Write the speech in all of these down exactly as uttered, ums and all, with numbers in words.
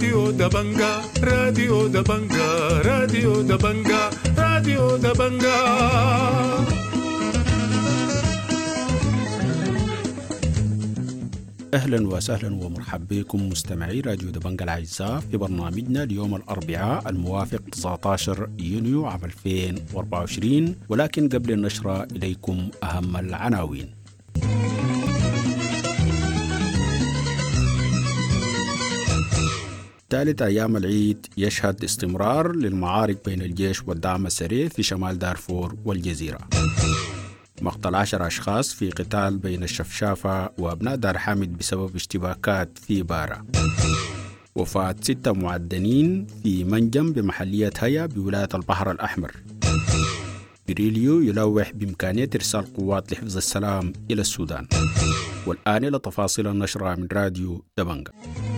راديو دبنجا راديو دبنجا راديو دبنجا راديو دبنجا. أهلا وسهلا ومرحبا بكم مستمعي راديو دبنجا الأعزاء في برنامجنا اليوم الأربعاء الموافق تسعة عشر يونيو عام ألفين وأربعة وعشرين، ولكن قبل النشرة إليكم أهم العناوين. ثالث أيام العيد يشهد استمرار للمعارك بين الجيش والدعم السريع في شمال دارفور والجزيرة. مقتل عشر أشخاص في قتال بين الشفشافة وأبناء دار حامد بسبب اشتباكات في بارا. وفاة ستة معدنين في منجم بمحلية هيا بولاية البحر الأحمر. بريليو يلوح بإمكانية إرسال قوات لحفظ السلام إلى السودان. والآن إلى تفاصيل النشرة من راديو دبنجا.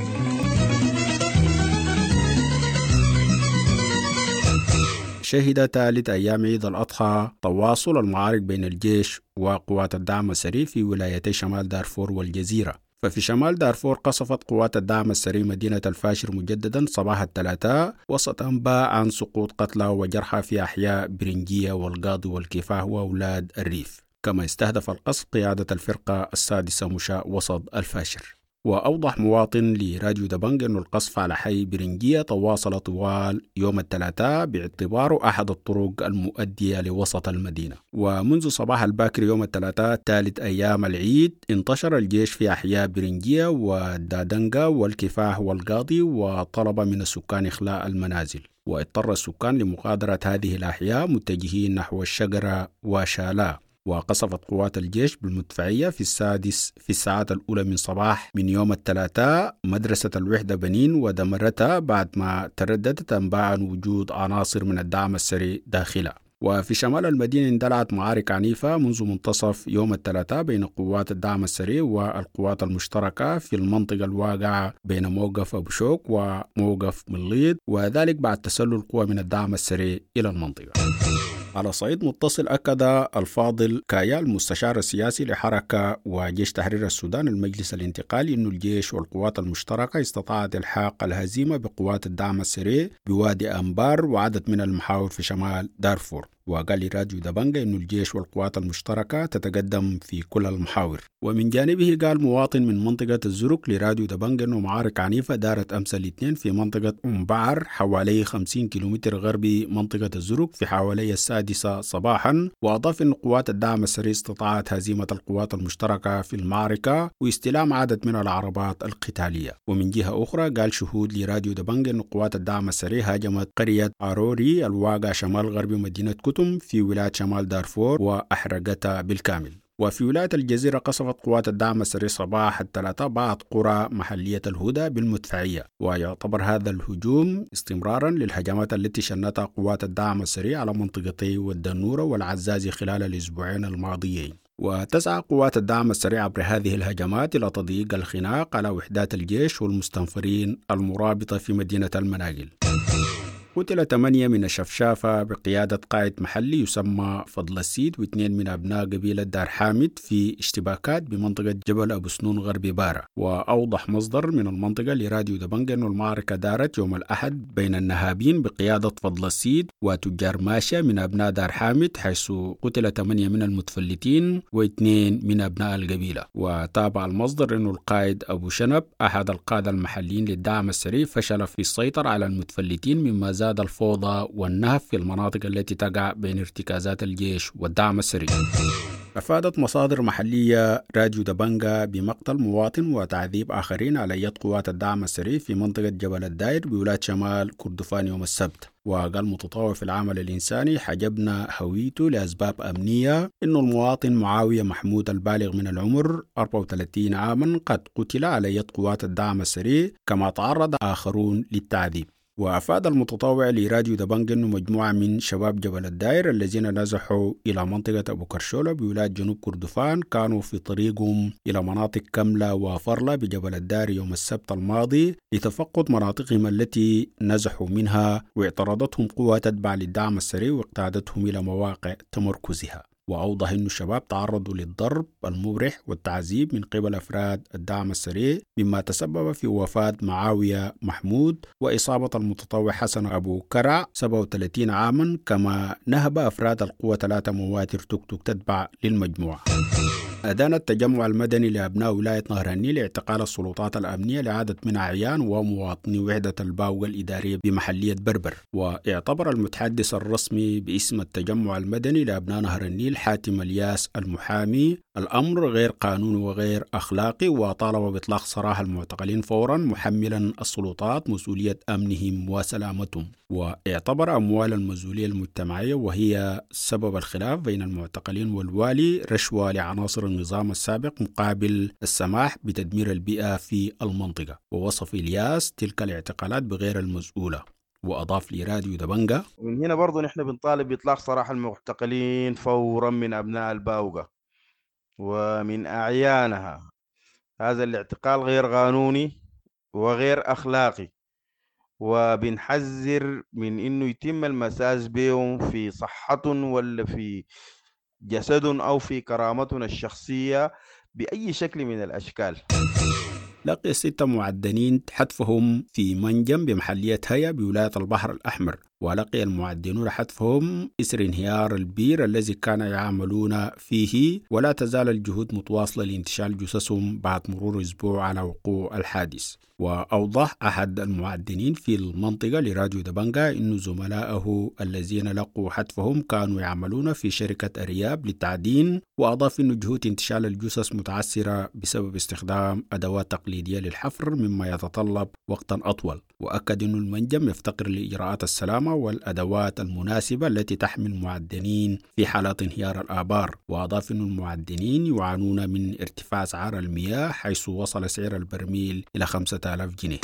شهد ثالث أيام عيد الأضحى تواصل المعارك بين الجيش وقوات الدعم السريع في ولايتي شمال دارفور والجزيرة. ففي شمال دارفور قصفت قوات الدعم السريع مدينة الفاشر مجددا صباح الثلاثاء وسط أنباء عن سقوط قتلى وجرحى في أحياء برنجية والقاضي والكفاه وأولاد الريف. كما استهدف القصف قيادة الفرقة السادسة مشاء وسط الفاشر. وأوضح مواطن لراديو دبنجا أن القصف على حي برنجية تواصل طوال يوم الثلاثاء باعتباره أحد الطرق المؤدية لوسط المدينة. ومنذ صباح الباكر يوم الثلاثاء ثالث أيام العيد انتشر الجيش في أحياء برنجية والدادنجا والكفاه والقاضي وطلب من السكان إخلاء المنازل. واضطر السكان لمغادرة هذه الأحياء متجهين نحو الشجرة وشالا. وقصفت قوات الجيش بالمدفعية في السادس في الساعات الأولى من صباح من يوم الثلاثاء مدرسة الوحدة بنين ودمرتها بعد ما ترددت أنباء عن وجود عناصر من الدعم السريع داخلها. وفي شمال المدينة اندلعت معارك عنيفة منذ منتصف يوم الثلاثاء بين قوات الدعم السريع والقوات المشتركة في المنطقة الواقعة بين موقف أبو شوك وموقف مليط، وذلك بعد تسلل قوى من الدعم السريع إلى المنطقة. على صعيد متصل أكد الفاضل كايا المستشار السياسي لحركة وجيش تحرير السودان المجلس الانتقالي أن الجيش والقوات المشتركة استطاعت إلحاق الهزيمة بقوات الدعم السريع بوادي أنبار وعدد من المحاور في شمال دارفور. وقال لراديو دبنجا أن الجيش والقوات المشتركة تتقدم في كل المحاور. ومن جانبه قال مواطن من منطقة الزرق لراديو دبنجا أنه معارك عنيفة دارت أمس الاثنين في منطقة أمبعر حوالي خمسين كيلومتر غربي منطقة الزرق في حوالي السادسة صباحا. وأضاف أن قوات الدعم السريع استطاعت هزيمة القوات المشتركة في المعركة واستلام عدد من العربات القتالية. ومن جهة أخرى قال شهود لراديو دبنجا أن قوات الدعم السريع هاجمت قرية عروري الواقع شمال غربي مدينة كتم في ولاية شمال دارفور وأحرقتها بالكامل. وفي ولاية الجزيرة قصفت قوات الدعم السريع صباح الثلاثاء بعض قرى محلية الهدى بالمدفعية. ويعتبر هذا الهجوم استمرارا للهجمات التي شنتها قوات الدعم السريع على منطقتي والدنورة والعزازي خلال الأسبوعين الماضيين. وتسعى قوات الدعم السريع عبر هذه الهجمات إلى تضييق الخناق على وحدات الجيش والمستنفرين المرابطة في مدينة المناقل. قتل ثمانية من الشفشافة بقيادة قائد محلي يسمى فضل السيد واثنين من أبناء قبيلة دار حامد في اشتباكات بمنطقة جبل أبو سنون غربي بارا. وأوضح مصدر من المنطقة لراديو دبنجا أن المعركة دارت يوم الأحد بين النهابين بقيادة فضل السيد وتجار ماشية من أبناء دار حامد، حيث قتل ثمانية من المتفلتين واثنين من أبناء القبيلة. وتابع المصدر أن القائد أبو شنب أحد القادة المحليين للدعم السريع فشل في السيطرة على المتفلتين مما زاد الفوضى والنهب في المناطق التي تقع بين ارتكازات الجيش والدعم السريع. أفادت مصادر محلية راديو دبنجا بمقتل مواطن وتعذيب آخرين على يد قوات الدعم السريع في منطقة جبل الداير بولاية شمال كردفان يوم السبت. وقال متطوع في العمل الإنساني حجبنا هويته لأسباب أمنية إنه المواطن معاوية محمود البالغ من العمر أربعة وثلاثين عاما قد قتل على يد قوات الدعم السريع، كما تعرض آخرون للتعذيب. وأفاد المتطوع لراديو دبنجا أنه مجموعة من شباب جبل الداير الذين نزحوا إلى منطقة أبو كرشولة بولاية جنوب كردفان كانوا في طريقهم إلى مناطق كملة وفرلة بجبل الداير يوم السبت الماضي لتفقد مناطقهم التي نزحوا منها، واعترضتهم قوة تتبع للدعم السريع واقتادتهم إلى مواقع تمركزها. وأوضح أن الشباب تعرضوا للضرب المبرح والتعذيب من قبل أفراد الدعم السريع، مما تسبب في وفاة معاوية محمود وإصابة المتطوع حسن أبو كرع سبعة وثلاثين عاما، كما نهب أفراد القوة ثلاثة مواتر توك توك تتبع للمجموعة. أدان التجمع المدني لأبناء ولاية نهر النيل اعتقال السلطات الأمنية لعدد من أعيان ومواطني وحدة الباوغة الإدارية بمحلية بربر. واعتبر المتحدث الرسمي باسم التجمع المدني لأبناء نهر النيل حاتم الياس المحامي الأمر غير قانوني وغير أخلاقي، وطالب بإطلاق سراح المعتقلين فورا، محملا السلطات مسؤولية أمنهم وسلامتهم. واعتبر أموال المسؤولية المجتمعية وهي سبب الخلاف بين المعتقلين والوالي رشوة لعناصر النظام السابق مقابل السماح بتدمير البيئة في المنطقة. ووصف إلياس تلك الاعتقالات بغير المسؤولة. وأضاف لراديو دبنجا: من هنا برضو نحن بنطالب بإطلاق سراح المعتقلين فورا من أبناء الباوغة ومن أعيانها. هذا الاعتقال غير قانوني وغير أخلاقي، وبنحذر من إنه يتم المساس بهم في صحتهم ولا في جسدهم أو في كرامتهم الشخصية بأي شكل من الأشكال. لقي ستة معدنين حتفهم في منجم بمحلية هيا بولاية البحر الأحمر، ولقي المعدنون حتفهم إثر انهيار البير الذي كان يعملون فيه، ولا تزال الجهود متواصلة لانتشال جثثهم بعد مرور أسبوع على وقوع الحادث. وأوضح أحد المعدنين في المنطقة لراديو دبنجا أن زملائه الذين لقوا حتفهم كانوا يعملون في شركة أرياب للتعدين، وأضاف أن جهود انتشال الجثث متعثرة بسبب استخدام أدوات تقليدية للحفر مما يتطلب وقتا أطول. وأكد أن المنجم يفتقر لإجراءات السلامة والأدوات المناسبة التي تحمي المعدنين في حالات انهيار الآبار. وأضاف أن المعدنين يعانون من ارتفاع أسعار المياه حيث وصل سعر البرميل إلى خمسة آلاف جنيه.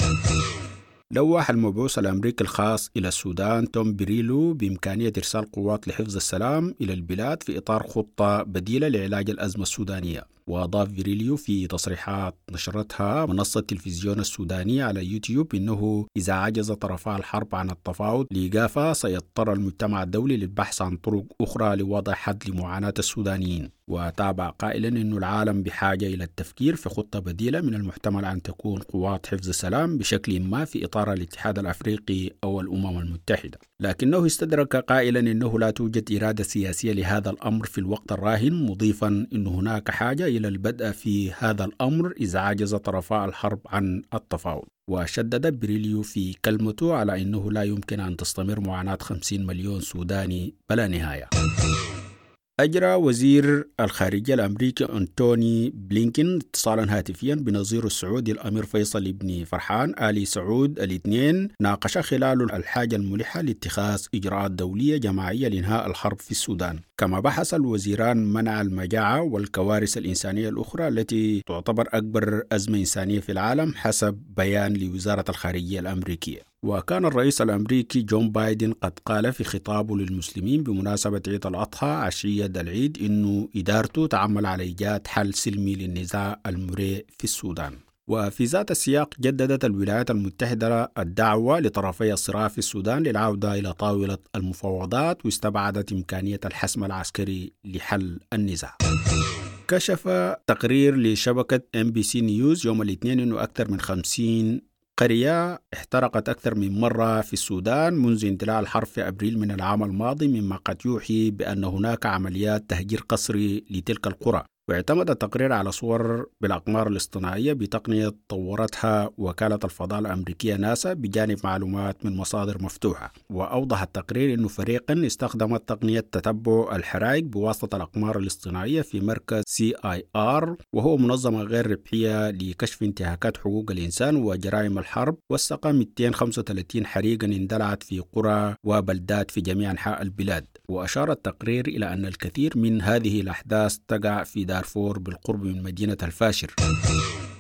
لوح المبعوث الأمريكي الخاص إلى السودان توم بريلو بإمكانية إرسال قوات لحفظ السلام إلى البلاد في إطار خطة بديلة لعلاج الأزمة السودانية. وأضاف فيريليو في تصريحات نشرتها منصة التلفزيون السودانية على يوتيوب إنه إذا عجز طرفا الحرب عن التفاوض لإيقافها سيضطر المجتمع الدولي للبحث عن طرق أخرى لوضع حد لمعاناة السودانيين. وتابع قائلا إنه العالم بحاجة إلى التفكير في خطة بديلة من المحتمل أن تكون قوات حفظ السلام بشكل ما في إطار الاتحاد الأفريقي أو الأمم المتحدة. لكنه استدرك قائلا إنه لا توجد إرادة سياسية لهذا الأمر في الوقت الراهن، مضيفا إن هناك حاجة إلى البدء في هذا الأمر إذا عجز طرفا الحرب عن التفاوض. وشدد بريليو في كلمته على أنه لا يمكن أن تستمر معاناة خمسين مليون سوداني بلا نهاية. أجرى وزير الخارجية الأمريكي أنتوني بلينكين اتصالا هاتفيا بنظير السعودي الأمير فيصل بن فرحان آل سعود الاثنين، ناقش خلاله الحاجة الملحة لاتخاذ إجراءات دولية جماعية لإنهاء الحرب في السودان. كما بحث الوزيران منع المجاعة والكوارث الإنسانية الأخرى التي تعتبر أكبر أزمة إنسانية في العالم حسب بيان لوزارة الخارجية الأمريكية. وكان الرئيس الأمريكي جون بايدن قد قال في خطابه للمسلمين بمناسبة عيد الأضحى عشية العيد إنه إدارته تعمل على إيجاد حل سلمي للنزاع المريع في السودان. وفي ذات السياق جددت الولايات المتحدة الدعوة لطرفي الصراع في السودان للعودة إلى طاولة المفاوضات، واستبعدت إمكانية الحسم العسكري لحل النزاع. كشف تقرير لشبكة إم بي سي نيوز يوم الاثنين أنه أكثر من خمسين قرية احترقت أكثر من مرة في السودان منذ اندلاع الحرب في أبريل من العام الماضي، مما قد يوحي بأن هناك عمليات تهجير قسري لتلك القرى. واعتمد التقرير على صور بالأقمار الاصطناعية بتقنية طورتها وكالة الفضاء الأمريكية ناسا بجانب معلومات من مصادر مفتوحة. وأوضح التقرير أن فريقا استخدمت تقنية تتبع الحرائق بواسطة الأقمار الاصطناعية في مركز سي آي آر، وهو منظمة غير ربحية لكشف انتهاكات حقوق الإنسان وجرائم الحرب، وثق مئتين وخمسة وثلاثين حريقا اندلعت في قرى وبلدات في جميع أنحاء البلاد. وأشار التقرير إلى أن الكثير من هذه الأحداث تقع في دارفور بالقرب من مدينة الفاشر.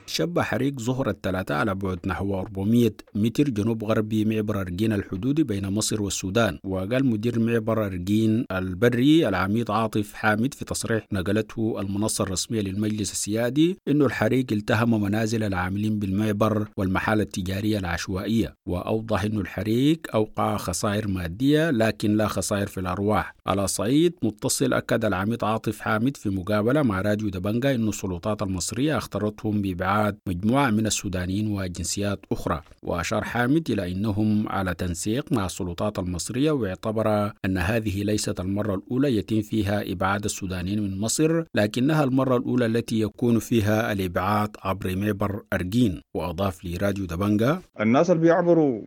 شب حريق ظهر الثلاثاء على بعد نحو أربعمائة متر جنوب غربي معبر أرجين الحدودي بين مصر والسودان. وقال مدير معبر أرجين البري العميد عاطف حامد في تصريح نقلته المنصة الرسمية للمجلس السيادي إنه الحريق التهم منازل العاملين بالمعبر والمحال التجارية العشوائية، وأوضح إنه الحريق أوقع خسائر مادية لكن لا خسائر في الأرواح. على صعيد متصل أكد العميد عاطف حامد في مقابلة مع راديو دبنجا إنه السلطات المصرية اختارتهم بإبعاد مجموعة من السودانيين وجنسيات أخرى. وأشار حامد إلى أنهم على تنسيق مع السلطات المصرية، واعتبر أن هذه ليست المرة الأولى يتم فيها إبعاد السودانيين من مصر، لكنها المرة الأولى التي يكون فيها الإبعاد عبر معبر أرجين. وأضاف لراديو دبنجا الناس اللي بيعبروا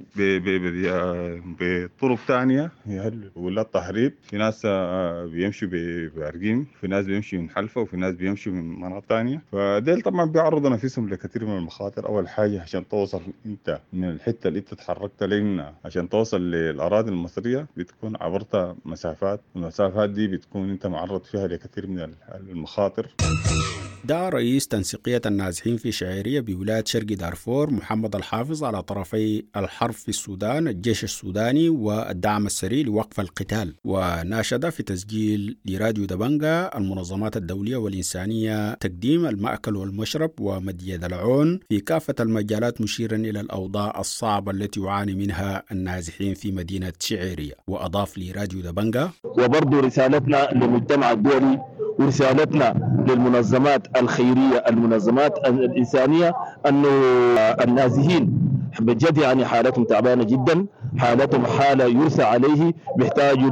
بطرق ثانية ولا التهريب، في ناس بيمشوا بأرجين، في ناس بيمشوا من حلفة، وفي ناس بيمشوا من مناطق ثانية. فديل طبعا بيعرضوا نفسهم لكثير من المخاطر. أول حاجة عشان توصل أنت من الحتة اللي أنت تحركت لنا عشان توصل للأراضي المصرية بتكون عبرت مسافات، والمسافات دي بتكون أنت معرض فيها لكثير من المخاطر. دعا رئيس تنسيقية النازحين في شعيرية بولاية شرق دارفور محمد الحافظ على طرفي الحرب في السودان الجيش السوداني والدعم السريع لوقف القتال. وناشد في تسجيل لراديو دبنجا المنظمات الدولية والإنسانية تقديم المأكل والمشرب ومد يد العون في كافة المجالات، مشيرا إلى الأوضاع الصعبة التي يعاني منها النازحين في مدينة شعيرية. وأضاف لراديو دبنجا: وبرضو رسالتنا للمجتمع الدولي ورسالتنا للمنظمات الخيرية المنظمات الإنسانية أنه النازحين بجد يعني حالتهم تعبانة جدا، حالتهم حالة يرسى عليه، بيحتاجوا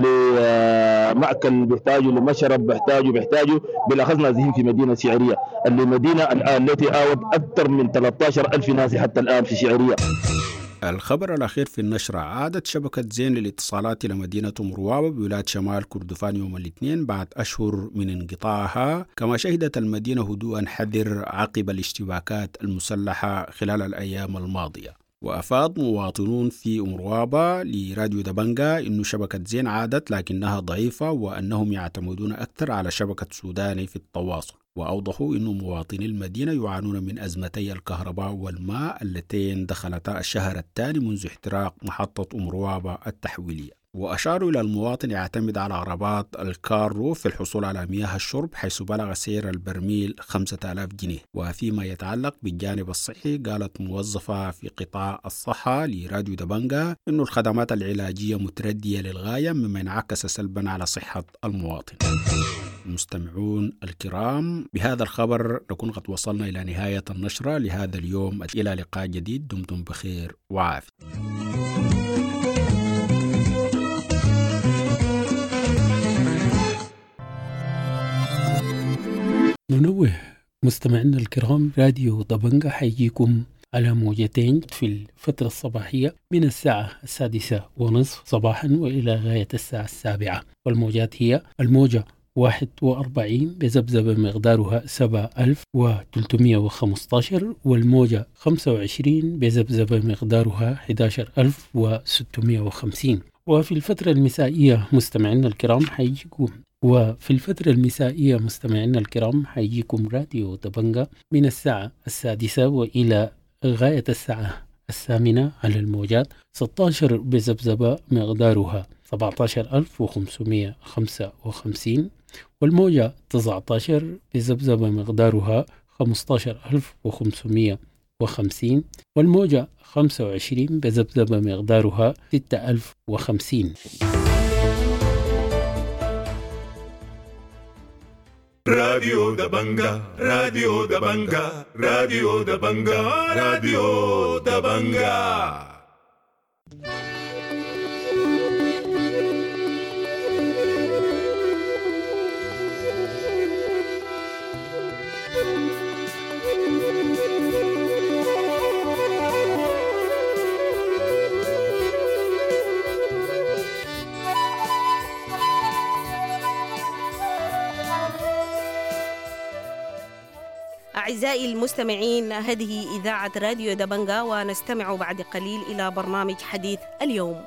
لمأكل، بيحتاجوا لمشرب، بيحتاجوا بيحتاجوا بالأخص نازحين في مدينة شعيرية اللي مدينة الآن التي آوت أكثر من ثلاثة عشر ألف نازح حتى الآن في شعيرية. الخبر الأخير في النشرة: عادت شبكة زين للاتصالات إلى مدينة مروابة بولاية شمال كردفان يوم الاثنين بعد أشهر من انقطاعها، كما شهدت المدينة هدوءا حذر عقب الاشتباكات المسلحة خلال الأيام الماضية. وأفاد مواطنون في مروابة لراديو دبنجا إنه شبكة زين عادت لكنها ضعيفة، وأنهم يعتمدون أكثر على شبكة سوداني في التواصل. وأوضحوا أن مواطني المدينة يعانون من أزمتي الكهرباء والماء اللتين دخلتا الشهر الثاني منذ احتراق محطة مروابة التحويلية. وأشاروا إلى المواطن يعتمد على عربات الكارو في الحصول على مياه الشرب، حيث بلغ سعر البرميل خمسة آلاف جنيه. وفيما يتعلق بالجانب الصحي، قالت موظفة في قطاع الصحة لراديو دبنجا إن الخدمات العلاجية متردية للغاية، مما ينعكس سلبا على صحة المواطن. المستمعون الكرام، بهذا الخبر نكون قد وصلنا إلى نهاية النشرة لهذا اليوم. إلى لقاء جديد، دمتم بخير وعافية. ننوه مستمعينا الكرام، راديو دبنجا حيجيكم على موجتين في الفترة الصباحية من الساعة السادسة ونصف صباحا وإلى غاية الساعة السابعة، والموجات هي الموجة واحد وأربعين بذبذبة مقدارها سبعة ألف وثلاثمائة وخمسة عشر، والموجة خمسة وعشرين بذبذبة مقدارها أحد عشر ألف وستمائة وخمسين. وفي الفترة المسائية مستمعينا الكرام حيجيكم وفي الفترة المسائية مستمعينا الكرام حيجيكم راديو دبنجا من الساعة السادسة وإلى غاية الساعة الثامنة على الموجات ستة عشر بذبذبة مقدارها سبعة عشر ألف وخمسمائة وخمسة وخمسين، والموجة تسعة عشر بذبذبة مقدارها خمسة عشر ألف وخمسمائة وخمسين، والموجة خمسة وعشرين بذبذبة مقدارها ستة آلاف وخمسين. راديو دبنجا راديو دبنجا راديو دبنجا راديو دبنجا. أعزائي المستمعين، هذه إذاعة راديو دبنجا، ونستمع بعد قليل إلى برنامج حديث اليوم.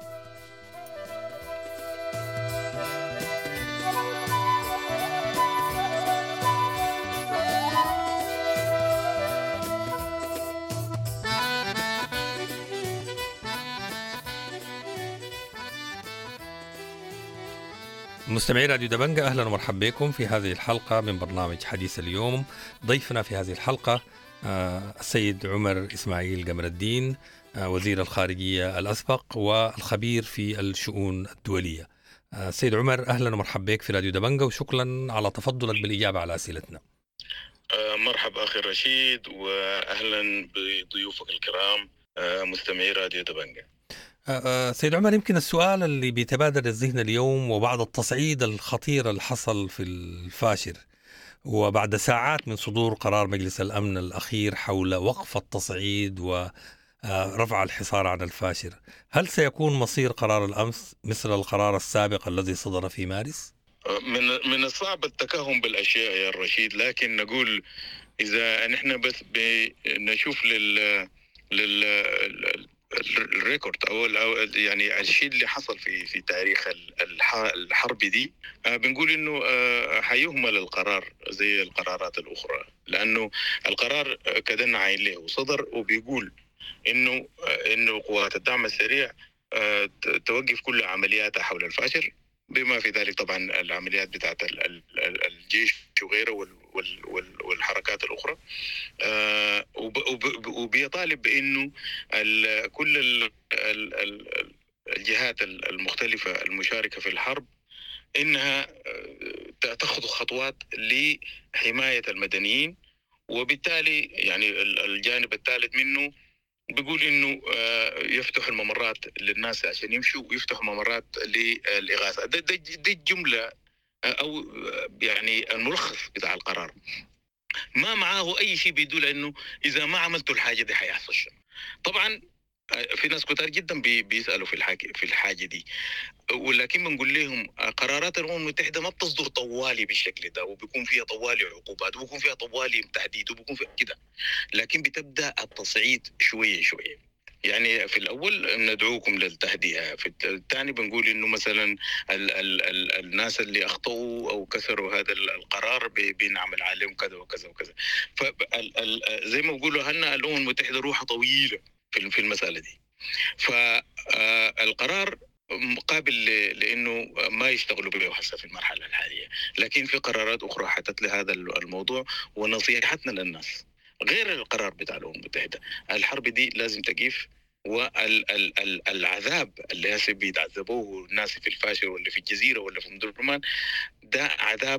مستمعي راديو دبنجة، أهلا ومرحبا بكم في هذه الحلقة من برنامج حديث اليوم. ضيفنا في هذه الحلقة السيد عمر إسماعيل قمر الدين، وزير الخارجية الأسبق والخبير في الشؤون الدولية. السيد عمر، أهلا ومرحبا بك في راديو دبنجة، وشكرا على تفضلك بالإجابة على أسئلتنا. مرحبا أخي رشيد، وأهلا بضيوفك الكرام مستمعي راديو دبنجة. سيد عمر، يمكن السؤال اللي بيتبادر الذهن اليوم وبعد التصعيد الخطير اللي حصل في الفاشر وبعد ساعات من صدور قرار مجلس الأمن الأخير حول وقف التصعيد ورفع الحصار عن الفاشر، هل سيكون مصير قرار الأمس مثل القرار السابق الذي صدر في مارس؟ من من الصعب التكهن بالأشياء يا رشيد، لكن نقول إذا نحن بس نشوف لل لل الريكورد او يعني الشيء اللي حصل في في تاريخ الحرب دي، بنقول انه حيهمل القرار زي القرارات الاخرى، لانه القرار كدنا عين له وصدر وبيقول انه انه قوات الدعم السريع توقف كل عملياتها حول الفاشر، بما في ذلك طبعا العمليات بتاعت الجيش وغيره والحركات الأخرى، وبيطالب بأنه كل الجهات المختلفة المشاركة في الحرب إنها تأخذ خطوات لحماية المدنيين، وبالتالي يعني الجانب الثالث منه بيقول إنه يفتح الممرات للناس عشان يمشوا ويفتح ممرات للإغاثة. ده, ده, ده الجملة أو يعني الملخص بتاع القرار، ما معاه أي شيء بيدل إنه إذا ما عملتوا الحاجة دي حيحصل شيء. طبعا في ناس كتار جدا بيسألوا في الحاجة في الحاجة دي، ولكن بنقول لهم قرارات الأمم المتحدة ما بتصدر طوالي بالشكل ده، وبيكون فيها طوالي عقوبات وبيكون فيها طوالي تهديد وبيكون فيها كده، لكن بتبدأ التصعيد شوية شوية. يعني في الأول ندعوكم للتهدئة، في الثاني بنقول إنه مثلا ال ال ال الناس اللي أخطأوا أو كسروا هذا القرار بنعمل عليهم كذا وكذا وكذا. فزي ما بقولوا هنا الأمم المتحدة روحها طويلة في المسألة دي، فالقرار قابل لأنه ما يشتغلوا به هسه في المرحلة الحالية، لكن في قرارات أخرى حتت لهذا الموضوع. ونصيحتنا للناس غير القرار بتاع الأمم المتحدة، الحرب دي لازم تقف، والعذاب اللي هسه بيتعذبوه الناس في الفاشر ولا في الجزيرة ولا في مدرمان ده عذاب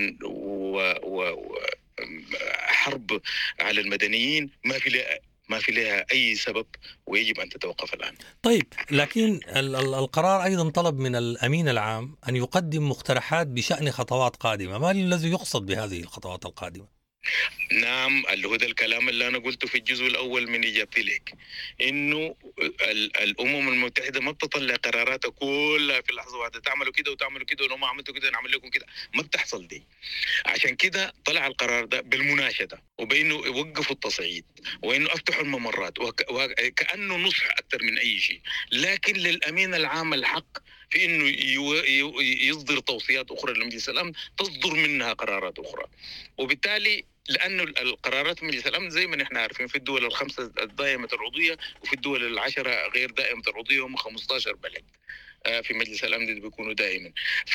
وحرب على المدنيين ما في لها ما في لها أي سبب، ويجب أن تتوقف الآن. طيب، لكن القرار أيضا طلب من الأمين العام أن يقدم مقترحات بشأن خطوات قادمة. ما الذي يقصد بهذه الخطوات القادمة؟ نعم، اللي هو ده الكلام اللي أنا قلته في الجزء الأول من إجابتي لك، إنه الأمم المتحدة ما بتطلع قراراتها كلها في اللحظة واحدة، تعملوا كده وتعملوا كده ولو ما عملتوا كده نعمل لكم كده، ما بتحصل دي. عشان كده طلع القرار ده بالمناشدة وبإنه يوقفوا التصعيد وإنه أفتحوا الممرات، وكأنه نصح أكثر من أي شيء، لكن للأمين العام الحق في إنه يصدر توصيات أخرى لمجلس الأمن تصدر منها قرارات أخرى. وبالتالي لأنه القرارات مجلس الأمن زي ما نحن عارفين في الدول الخمسة الدائمة العضوية وفي الدول العشرة غير دائمة العضوية هم خمسة عشر بلد في مجلس الأمن اللي بيكونوا دائما.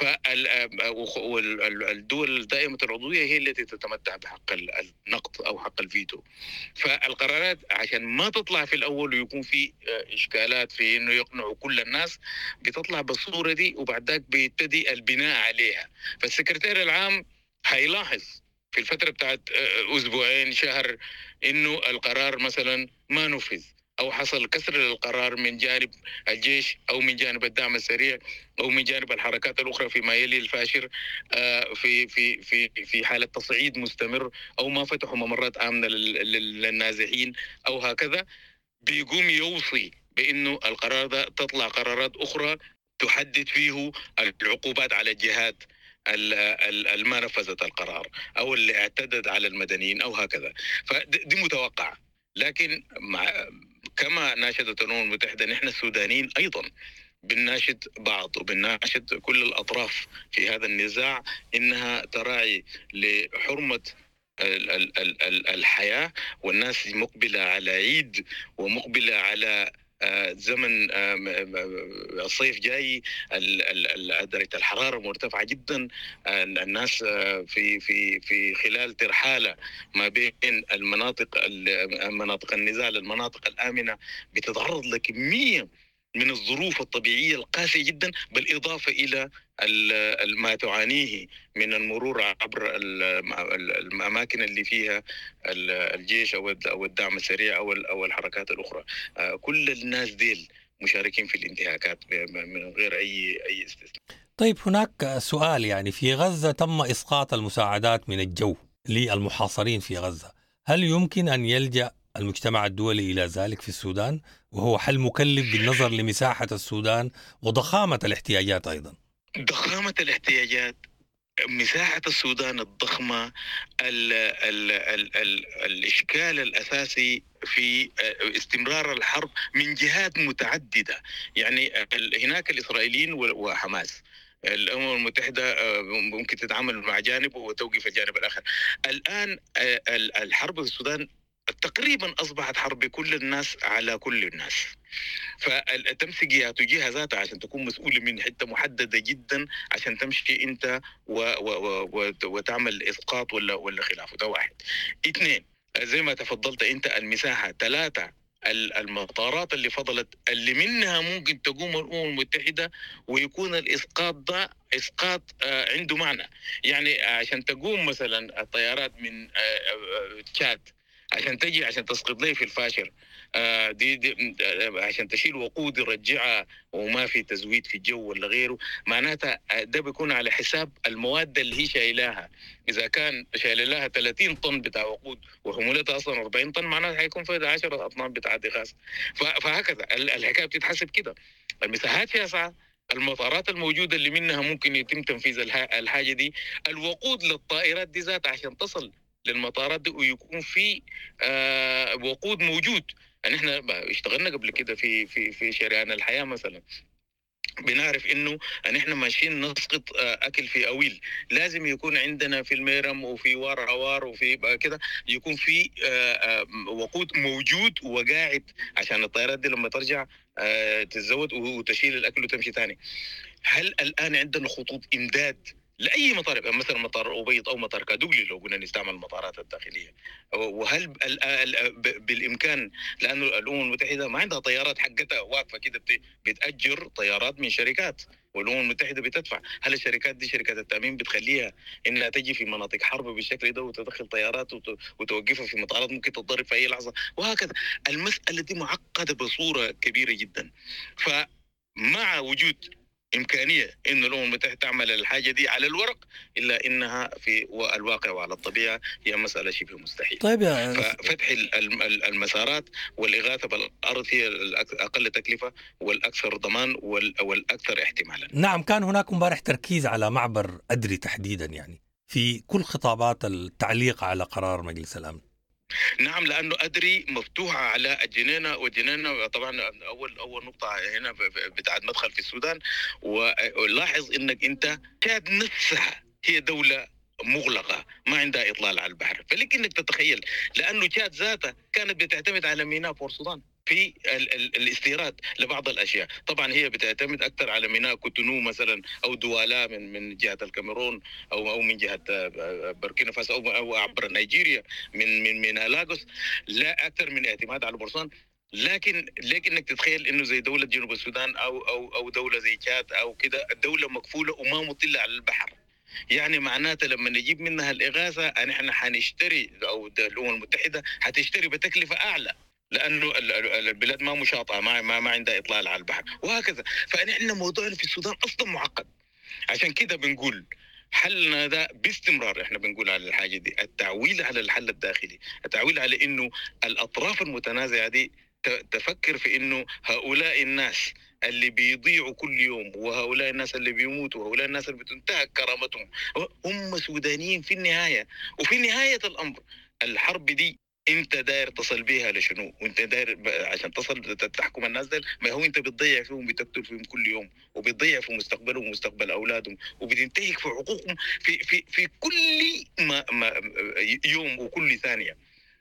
فالدول الدائمة العضوية هي التي تتمتع بحق النقد أو حق الفيتو. فالقرارات عشان ما تطلع في الأول ويكون في إشكالات في إنه يقنعوا كل الناس، بتطلع بالصورة دي وبعد ذاك بيبتدي البناء عليها. فالسكرتير العام هيلاحظ في الفترة بتاعت أسبوعين شهر إنه القرار مثلا ما نفذ، أو حصل كسر للقرار من جانب الجيش أو من جانب الدعم السريع أو من جانب الحركات الأخرى فيما يلي الفاشر في في في في حالة تصعيد مستمر، أو ما فتحوا ممرات آمنة للنازحين أو هكذا، بيقوم يوصي بإنه القرار ده تطلع قرارات أخرى تحدد فيه العقوبات على الجهات اللي نفذت القرار أو اللي اعتدت على المدنيين أو هكذا. فدي متوقعة، لكن مع كما ناشدت الأمم المتحدة نحن السودانيين أيضا بنناشد بعض وبنناشد كل الأطراف في هذا النزاع إنها تراعي لحرمة الحياة، والناس مقبلة على عيد ومقبلة على زمن الصيف جاي، درجة الحرارة مرتفعة جدا، الناس في في في خلال ترحالة ما بين المناطق مناطق النزاع للمناطق الآمنة بتتعرض لكمية من الظروف الطبيعية القاسية جدا، بالإضافة إلى ما تعانيه من المرور عبر الأماكن اللي فيها الجيش أو الدعم السريع أو الحركات الأخرى. كل الناس ديل مشاركين في الانتهاكات من غير أي أي استثناء. طيب هناك سؤال، يعني في غزة تم إسقاط المساعدات من الجو للمحاصرين في غزة، هل يمكن أن يلجأ المجتمع الدولي إلى ذلك في السودان، وهو حل مكلف بالنظر لمساحة السودان وضخامة الاحتياجات أيضا؟ ضخامة الاحتياجات، مساحة السودان الضخمة، ال ال ال ال الإشكال الأساسي في استمرار الحرب من جهات متعددة. يعني هناك الإسرائيليين وحماس، الأمم المتحدة ممكن تتعامل مع جانب وتوقف الجانب الآخر. الآن الحرب في السودان تقريبا أصبحت حرب كل الناس على كل الناس، فتمسك جهة ذاتها عشان تكون مسؤولة من حتة محددة جدا عشان تمشي أنت و و و وتعمل إسقاط ولا ولا خلافه. ده واحد. اثنين، زي ما تفضلت أنت، المساحة. ثلاثة، المطارات اللي فضلت اللي منها ممكن تقوم الأمم المتحدة ويكون الإسقاط ده إسقاط عنده معنى. يعني عشان تقوم مثلا الطيارات من تشاد عشان تجي عشان تسقط لي في الفاشر، آه دي, دي عشان تشيل وقود يرجعها وما في تزويد في الجو ولا غيره، معناتها ده بيكون على حساب المواد اللي هي شايلاها. إذا كان شايل لها ثلاثين طن بتاع وقود وحمولتها أصلا أربعين طن، معناتها هيكون فيها عشرة أطنان بتاع غاز. فهكذا الحكاية بتتحسب كده. المساحات شاسعة، المطارات الموجودة اللي منها ممكن يتم تنفيذ الحاجة دي، الوقود للطائرات دي ذات عشان تصل للمطارات دي ويكون في آه وقود موجود. يعني احنا اشتغلنا قبل كده في في في شريان الحياة مثلا، بنعرف انه ان احنا ماشيين نسقط اكل في اويل، لازم يكون عندنا في الميرم وفي وار عوار وفي كده يكون في وقود موجود وقاعد عشان الطيارات دي لما ترجع تتزود وتشيل الاكل وتمشي ثاني. هل الان عندنا خطوط امداد لاي مطار، مثلا مطار أبيض او مطار كادوغلي لو قلنا نستعمل المطارات الداخليه؟ وهل بالامكان، لانه الامم المتحده ما عندها طيارات حقتها واقفه كده بتاجر طيارات من شركات والامم المتحده بتدفع، هل الشركات دي شركات التامين بتخليها انها تجي في مناطق حرب بالشكل ده وتدخل طيارات وتوقفها في مطارات ممكن تتضرب في اي لحظه؟ وهكذا المساله دي معقده بصوره كبيره جدا. فمع وجود إمكانية إن الأمم المتحدة تعمل الحاجة دي على الورق، إلا إنها في الواقع وعلى الطبيعة هي مسألة شبه مستحيل. طيب يا ففتح المسارات والإغاثة بالأرض هي الأقل تكلفة والأكثر ضمان والأكثر احتمالا. نعم، كان هناك امبارح تركيز على معبر أدري تحديدا، يعني في كل خطابات التعليق على قرار مجلس الأمن. نعم، لأنه أدري مفتوحة على الجنينة، والجنينة طبعا أول أول نقطة هنا بتاعت مدخل في السودان. ولاحظ إنك أنت تشاد نفسها هي دولة مغلقة ما عندها إطلال على البحر، فلك إنك تتخيل، لأنه تشاد ذاتها كانت بتعتمد على ميناء بور السودان في ال ال الاستيراد لبعض الأشياء. طبعا هي بتعتمد أكثر على ميناء كوتونو مثلا أو دوالا من من جهة الكاميرون أو أو من جهة بوركينا فاسو أو أو عبر نيجيريا من من ميناء لاغوس، لا أكثر من اعتماد على بورسان. لكن لكن انك تتخيل انه زي دوله جنوب السودان او او او دوله زي تشاد او كده، الدوله مقفوله وما مطله على البحر، يعني معناته لما نجيب منها الإغاثة أن احنا حنشتري أو الأمم المتحدة حتشتري بتكلفة أعلى، لأنه البلاد ما مشاطئة ما ما ما عندها إطلال على البحر وهكذا. فنحن موضوعنا في السودان أصلا معقد، عشان كده بنقول حلنا ده باستمرار. احنا بنقول على الحاجة دي التعويل على الحل الداخلي، التعويل على إنه الأطراف المتنازعة دي تفكر في إنه هؤلاء الناس اللي بيضيعوا كل يوم وهؤلاء الناس اللي بيموتوا وهؤلاء الناس اللي بتنتهك كرامتهم هم سودانيين في النهاية. وفي نهاية الأمر الحرب دي انت داير تصل بيها لشنو؟ وانت داير عشان تصل تحكم الناس دي، ما هو انت بتضيع فيهم بتقتل فيهم كل يوم وبتضيع في مستقبلهم ومستقبل اولادهم وبتنتهك في حقوقهم في في في كل ما, ما يوم وكل ثانية.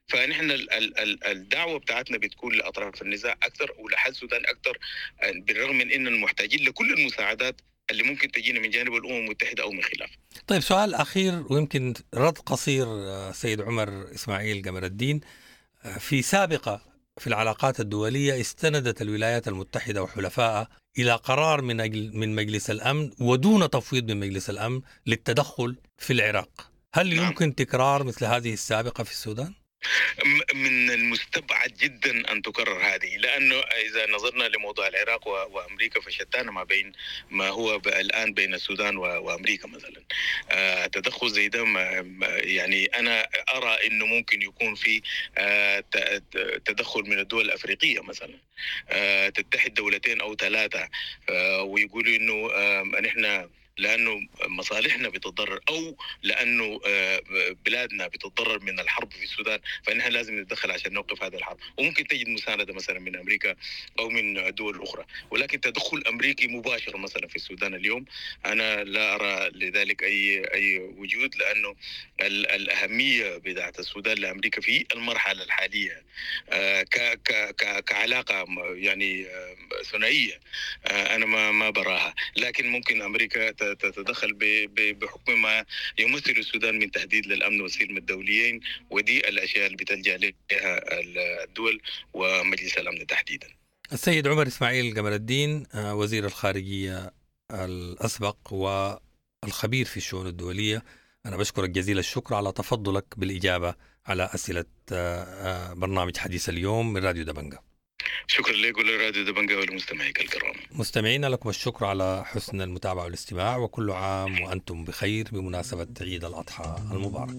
فنحن الدعوة بتاعتنا بتكون لأطراف النزاع أكثر ولحل السودان أكثر، بالرغم من أننا محتاجين لكل المساعدات اللي ممكن تجينا من جانب الأمم المتحدة أو من خلاف. طيب سؤال أخير ويمكن رد قصير سيد عمر إسماعيل قمر الدين. في سابقة في العلاقات الدولية استندت الولايات المتحدة وحلفائها إلى قرار من من مجلس الأمن ودون تفويض من مجلس الأمن للتدخل في العراق. هل نعم. يمكن تكرار مثل هذه السابقة في السودان؟ من المستبعد جدا أن تكرر هذه، لأنه إذا نظرنا لموضوع العراق وأمريكا فشتان ما بين ما هو الآن بين السودان وأمريكا مثلا. آه تدخل زي ده يعني أنا أرى أنه ممكن يكون في آه تدخل من الدول الأفريقية مثلا، آه تتحد دولتين أو ثلاثة آه ويقولوا أنه آه نحن لأنه مصالحنا بتتضرر أو لأنه بلادنا بتتضرر من الحرب في السودان، فإنها لازم نتدخل عشان نوقف هذا الحرب. وممكن تجد مساندة مثلا من أمريكا أو من دول أخرى، ولكن تدخل أمريكي مباشر مثلا في السودان اليوم أنا لا أرى لذلك أي أي وجود، لأنه الأهمية بتاعت السودان لأمريكا في المرحلة الحالية ك ك كعلاقة يعني ثنائية أنا ما ما براها، لكن ممكن أمريكا تتدخل بحكم ما يمثل السودان من تهديد للأمن والسلم الدوليين، ودي الأشياء اللي بتلجأ لها الدول ومجلس الأمن تحديدا. السيد عمر إسماعيل قمر الدين وزير الخارجية الأسبق والخبير في الشؤون الدولية، أنا بشكرك جزيل الشكر على تفضلك بالإجابة على أسئلة برنامج حديث اليوم من راديو دبنجة. شكرا لك ولراديو دبنجة ولمستمعيك الكرام. مستمعينا لكم الشكر على حسن المتابعة والاستماع، وكل عام وأنتم بخير بمناسبة عيد الأضحى المبارك.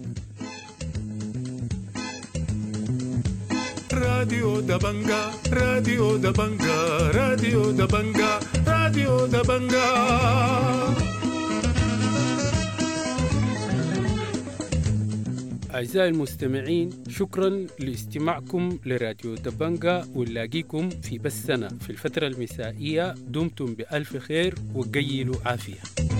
راديو دبنجة راديو دبنجة راديو دبنجة راديو دبنجة. أعزائي المستمعين، شكرا لاستماعكم لراديو دبنجة، ونلاقيكم في بس سنة في الفترة المسائية. دمتم بألف خير وقيلوا عافية.